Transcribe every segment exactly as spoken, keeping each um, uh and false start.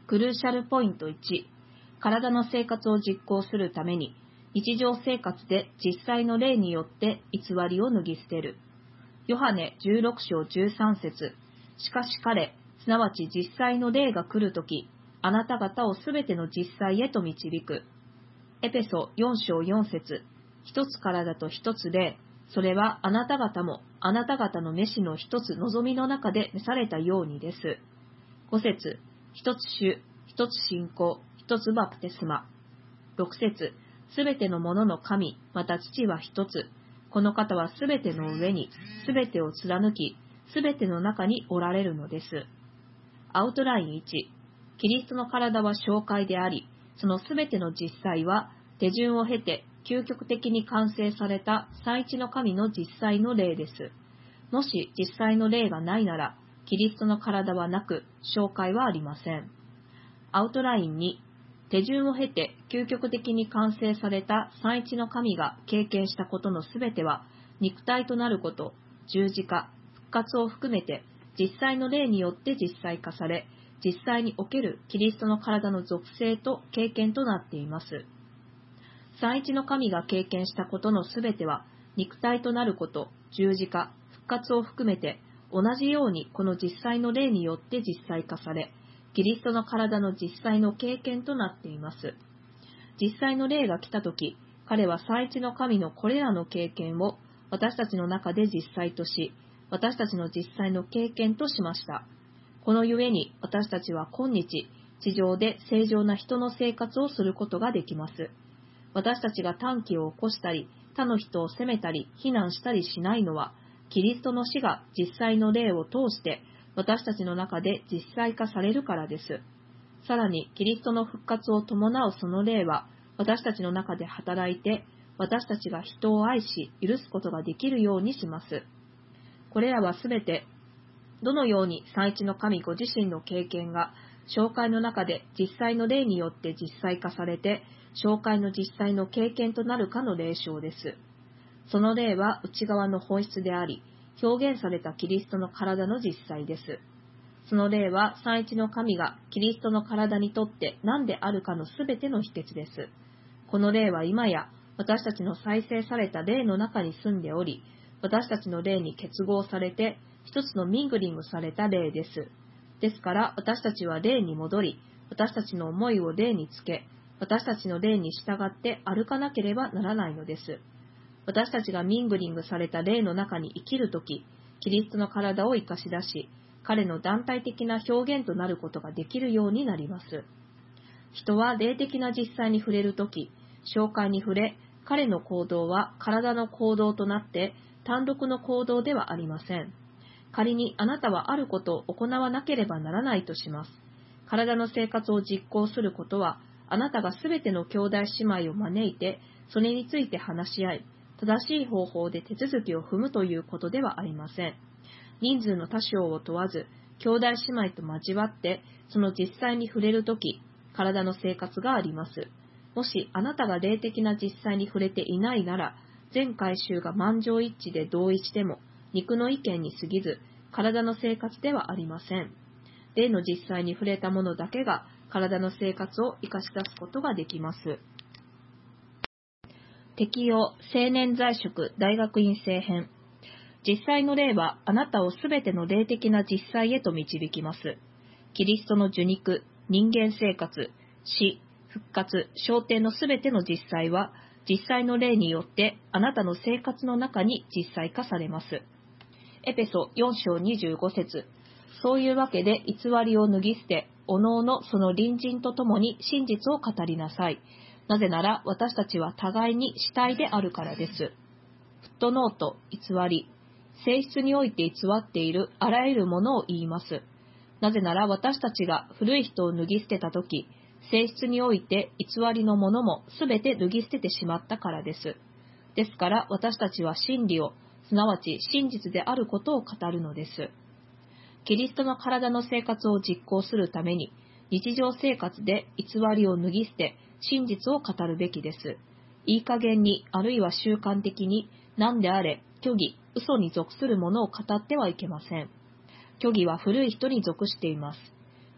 クルーシャルポイントいち、体の生活を実行するために、日常生活で実際の例によって偽りを脱ぎ捨てる。ヨハネじゅうろく章じゅうさん節、しかし彼、すなわち実際の例が来るとき、あなた方をすべての実際へと導く。エペソよん章よん節、一つ体と一つ霊、それはあなた方もあなた方の召しの一つ望みの中で召されたようにです。ご節、一つ主、一つ信仰、一つバプテスマ。ろく節、すべてのものの神、また父は一つ。この方はすべての上に、すべてを貫き、すべての中におられるのです。アウトラインいち、キリストの体は紹介であり、そのすべての実際は、手順を経て究極的に完成された三一の神の実際の霊です。もし実際の霊がないなら、キリストの体はなく、紹介はありません。アウトラインに、手順を経て究極的に完成された三一の神が経験したことのすべては、肉体となること、十字架、復活を含めて、実際の霊によって実際化され、実際におけるキリストの体の属性と経験となっています。三一の神が経験したことのすべては、肉体となること、十字架、復活を含めて、同じようにこの実際の霊によって実際化され、キリストの体の実際の経験となっています。実際の霊が来たとき、彼は三一の神のこれらの経験を私たちの中で実際とし、私たちの実際の経験としました。このゆえに私たちは今日、地上で正常な人の生活をすることができます。私たちが短気を起こしたり、他の人を責めたり、非難したりしないのは、キリストの死が実際の霊を通して、私たちの中で実際化されるからです。さらに、キリストの復活を伴うその霊は、私たちの中で働いて、私たちが人を愛し、許すことができるようにします。これらはすべて、どのように三一の神ご自身の経験が、紹介の中で実際の霊によって実際化されて、紹介の実際の経験となるかの霊証です。その霊は内側の本質であり、表現されたキリストの体の実際です。その霊は三一の神がキリストの体にとって何であるかのすべての秘訣です。この霊は今や私たちの再生された霊の中に住んでおり、私たちの霊に結合されて一つのミングリングされた霊です。ですから私たちは霊に戻り、私たちの思いを霊につけ、私たちの霊に従って歩かなければならないのです。私たちがミングリングされた霊の中に生きるとき、キリストの体を生かし出し、彼の団体的な表現となることができるようになります。人は霊的な実際に触れるとき、紹介に触れ、彼の行動は体の行動となって単独の行動ではありません。仮にあなたはあることを行わなければならないとします。体の生活を実行することは、あなたがすべての兄弟姉妹を招いて、それについて話し合い、正しい方法で手続きを踏むということではありません。人数の多少を問わず、兄弟姉妹と交わって、その実際に触れるとき、体の生活があります。もしあなたが霊的な実際に触れていないなら、全回収が満場一致で同意しても、肉の意見に過ぎず、体の生活ではありません。霊の実際に触れたものだけが、体の生活を生かし出すことができます。適用、青年在職、大学院生編。実際の霊はあなたをすべての霊的な実際へと導きます。キリストの受肉、人間生活、死、復活、昇天のすべての実際は、実際の霊によってあなたの生活の中に実際化されます。エペソよん章にじゅうご節。そういうわけで偽りを脱ぎ捨て、おのおのその隣人と共に真実を語りなさい。なぜなら私たちは互いに死体であるからです。フットノート、偽り。性質において偽っているあらゆるものを言います。なぜなら私たちが古い人を脱ぎ捨てたとき、性質において偽りのものもすべて脱ぎ捨ててしまったからです。ですから私たちは真理を、すなわち真実であることを語るのです。キリストの体の生活を実行するために、日常生活で偽りを脱ぎ捨て、真実を語るべきです。いい加減に、あるいは習慣的に、何であれ、虚偽、嘘に属するものを語ってはいけません。虚偽は古い人に属しています。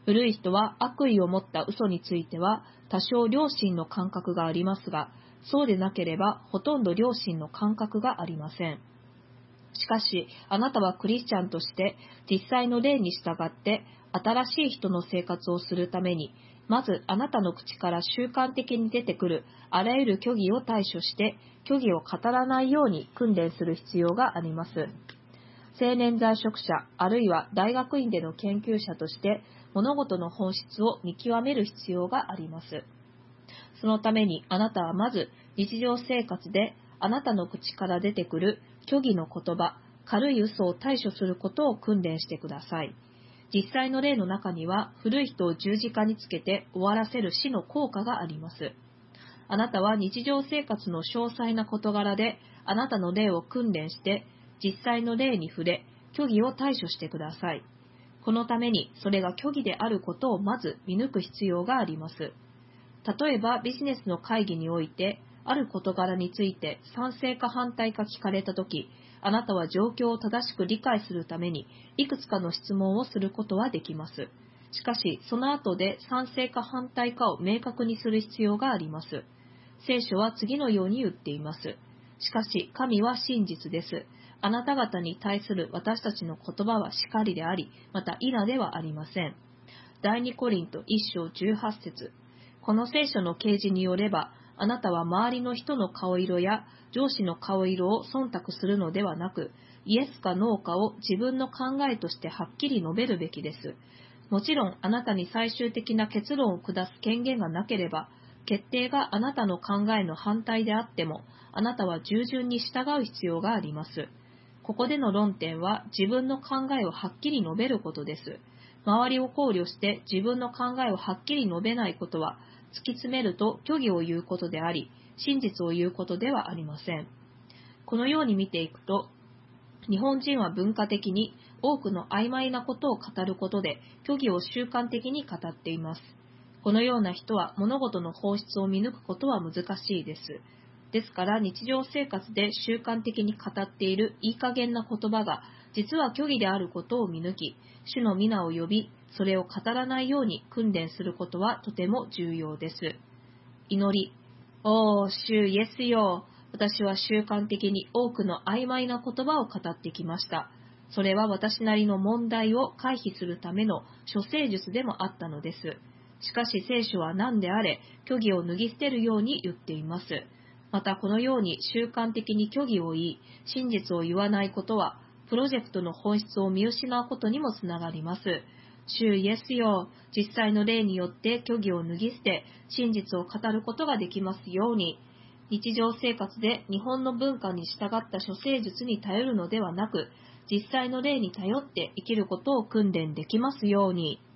古い人は悪意を持った嘘については多少良心の感覚がありますが、そうでなければほとんど良心の感覚がありません。しかし、あなたはクリスチャンとして実際の例に従って新しい人の生活をするために、まずあなたの口から習慣的に出てくるあらゆる虚偽を対処して、虚偽を語らないように訓練する必要があります。青年在職者、あるいは大学院での研究者として物事の本質を見極める必要があります。そのためにあなたはまず日常生活であなたの口から出てくる虚偽の言葉、軽い嘘を対処することを訓練してください。実際の例の中には古い人を十字架につけて終わらせる死の効果があります。あなたは日常生活の詳細な事柄であなたの例を訓練して実際の例に触れ、虚偽を対処してください。このためにそれが虚偽であることをまず見抜く必要があります。例えばビジネスの会議において、ある事柄について賛成か反対か聞かれたとき、あなたは状況を正しく理解するためにいくつかの質問をすることはできます。しかし、その後で賛成か反対かを明確にする必要があります。聖書は次のように言っています。しかし、神は真実です。あなた方に対する私たちの言葉は叱りであり、またイラではありません。第二コリント一章十八節。この聖書の啓示によれば、あなたは周りの人の顔色や上司の顔色を忖度するのではなく、イエスかノーかを自分の考えとしてはっきり述べるべきです。もちろんあなたに最終的な結論を下す権限がなければ、決定があなたの考えの反対であっても、あなたは従順に従う必要があります。ここでの論点は自分の考えをはっきり述べることです。周りを考慮して自分の考えをはっきり述べないことは、突き詰めると虚偽を言うことであり、真実を言うことではありません。このように見ていくと、日本人は文化的に多くの曖昧なことを語ることで虚偽を習慣的に語っています。このような人は物事の本質を見抜くことは難しいです。ですから日常生活で習慣的に語っているいい加減な言葉が実は虚偽であることを見抜き、主の皆を呼び、それを語らないように訓練することはとても重要です。祈り。おー、主イエスよ。私は習慣的に多くの曖昧な言葉を語ってきました。それは私なりの問題を回避するための処世術でもあったのです。しかし聖書は何であれ、虚偽を脱ぎ捨てるように言っています。またこのように習慣的に虚偽を言い、真実を言わないことは、プロジェクトの本質を見失うことにもつながります。主イエスよ、実際の例によって虚偽を脱ぎ捨て、真実を語ることができますように、日常生活で日本の文化に従った処世術に頼るのではなく、実際の例に頼って生きることを訓練できますように。